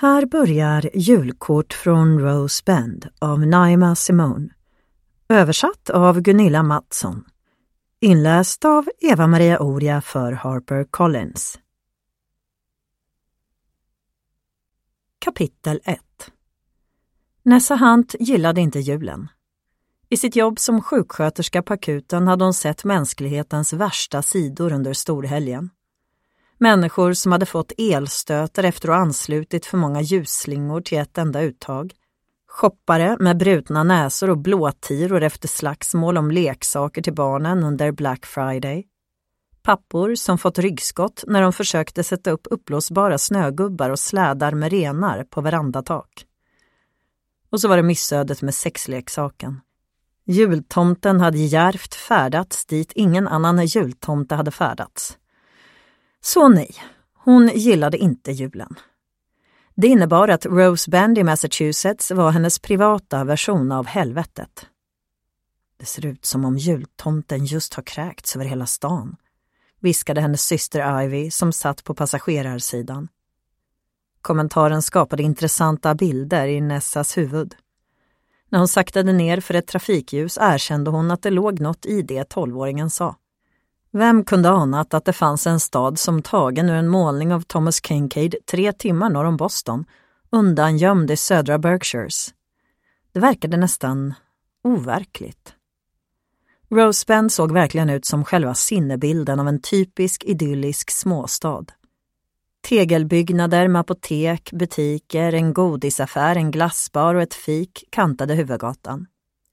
Här börjar Julkort från Rose Bend av Naima Simone. Översatt av Gunilla Mattsson. Inläst av Eva-Maria Oria för Harper Collins. Kapitel 1. Nessa Hunt gillade inte julen. I sitt jobb som sjuksköterska på akuten hade hon sett mänsklighetens värsta sidor under storhelgen. Människor som hade fått elstötar efter att ha anslutit för många ljusslingor till ett enda uttag. Shoppare med brutna näsor och blåtiror efter slagsmål om leksaker till barnen under Black Friday. Pappor som fått ryggskott när de försökte sätta upp uppblåsbara snögubbar och slädar med renar på verandatak. Och så var det missödet med sexleksaken. Jultomten hade djärvt färdats dit ingen annan jultomte hade färdats. Så nej, hon gillade inte julen. Det innebar att Rose Bend i Massachusetts var hennes privata version av helvetet. Det ser ut som om jultomten just har kräkts över hela stan, viskade hennes syster Ivy som satt på passagerarsidan. Kommentaren skapade intressanta bilder i Nessas huvud. När hon saktade ner för ett trafikljus erkände hon att det låg något i det 12-åringen sa. Vem kunde anat att det fanns en stad som tagen ur en målning av Thomas Kincaid 3 timmar norr om Boston, undangömd i södra Berkshires? Det verkade nästan overkligt. Rose Bend såg verkligen ut som själva sinnebilden av en typisk idyllisk småstad. Tegelbyggnader med apotek, butiker, en godisaffär, en glassbar och ett fik kantade huvudgatan.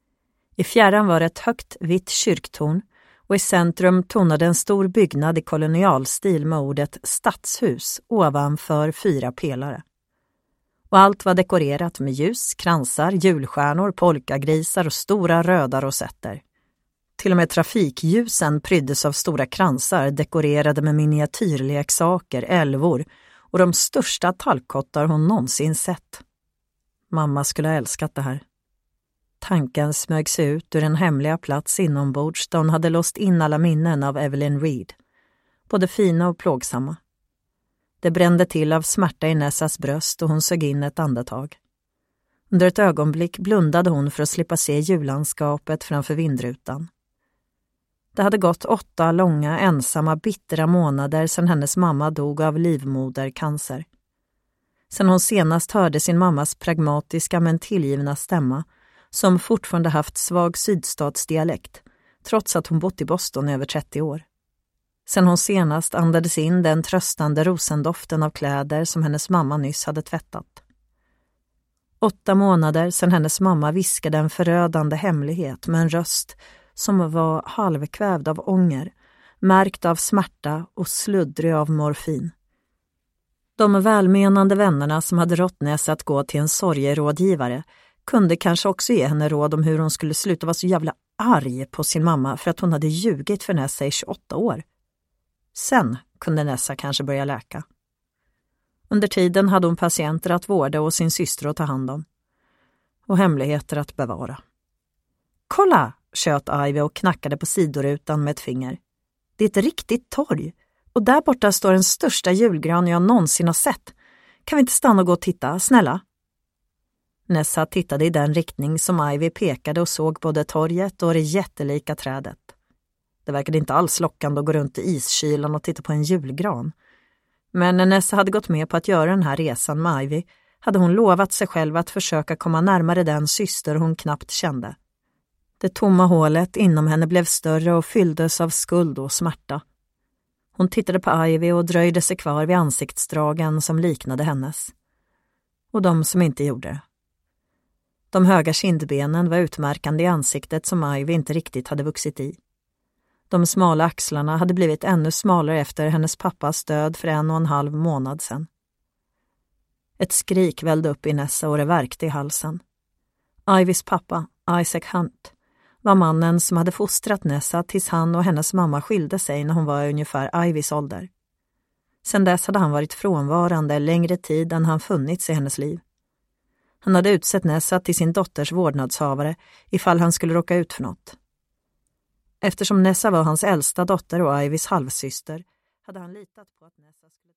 I fjärran var ett högt vitt kyrktorn och i centrum tonade en stor byggnad i kolonialstil med ordet stadshus ovanför 4 pelare. Och allt var dekorerat med ljus, kransar, julstjärnor, polkagrisar och stora röda rosetter. Till och med trafikljusen pryddes av stora kransar dekorerade med miniatyrleksaker, älvor och de största tallkottar hon någonsin sett. Mamma skulle ha älskat det här. Tanken smög sig ut ur en hemliga plats inombords där hon hade låst in alla minnen av Evelyn Reed. Både fina och plågsamma. Det brände till av smärta i Nessas bröst och hon sög in ett andetag. Under ett ögonblick blundade hon för att slippa se jullandskapet framför vindrutan. Det hade gått 8 långa, ensamma, bittra månader sedan hennes mamma dog av livmodercancer. Sedan hon senast hörde sin mammas pragmatiska men tillgivna stämma, som fortfarande haft svag sydstatsdialekt, trots att hon bott i Boston i över 30 år. Sen hon senast andades in den tröstande rosendoften av kläder som hennes mamma nyss hade tvättat. 8 månader sedan hennes mamma viskade en förödande hemlighet med en röst som var halvkvävd av ånger, märkt av smärta och sluddrig av morfin. De välmenande vännerna som hade rått Nessa att gå till en sorgerådgivare kunde kanske också ge henne råd om hur hon skulle sluta vara så jävla arg på sin mamma för att hon hade ljugit för Nessa i 28 år. Sen kunde Nessa kanske börja läka. Under tiden hade hon patienter att vårda och sin syster att ta hand om. Och hemligheter att bevara. Kolla, tjöt Ivy och knackade på sidorutan med ett finger. Det är ett riktigt torg. Och där borta står den största julgran jag någonsin har sett. Kan vi inte stanna och gå och titta, snälla? Nessa tittade i den riktning som Ivy pekade och såg både torget och det jättelika trädet. Det verkade inte alls lockande att gå runt i iskylan och titta på en julgran. Men när Nessa hade gått med på att göra den här resan med Ivy hade hon lovat sig själv att försöka komma närmare den syster hon knappt kände. Det tomma hålet inom henne blev större och fylldes av skuld och smärta. Hon tittade på Ivy och dröjde sig kvar vid ansiktsdragen som liknade hennes. Och de som inte gjorde det. De höga kindbenen var utmärkande i ansiktet som Ivy inte riktigt hade vuxit i. De smala axlarna hade blivit ännu smalare efter hennes pappas död för 1,5 månad sedan. Ett skrik vällde upp i Nessa och det värkte i halsen. Ivys pappa, Isaac Hunt, var mannen som hade fostrat Nessa tills han och hennes mamma skilde sig när hon var ungefär Ivys ålder. Sedan dess hade han varit frånvarande längre tid än han funnits i hennes liv. Han hade utsett Nessa till sin dotters vårdnadshavare ifall han skulle råka ut för något. Eftersom Nessa var hans äldsta dotter och Ivys halvsyster hade han litat på att Nessa skulle...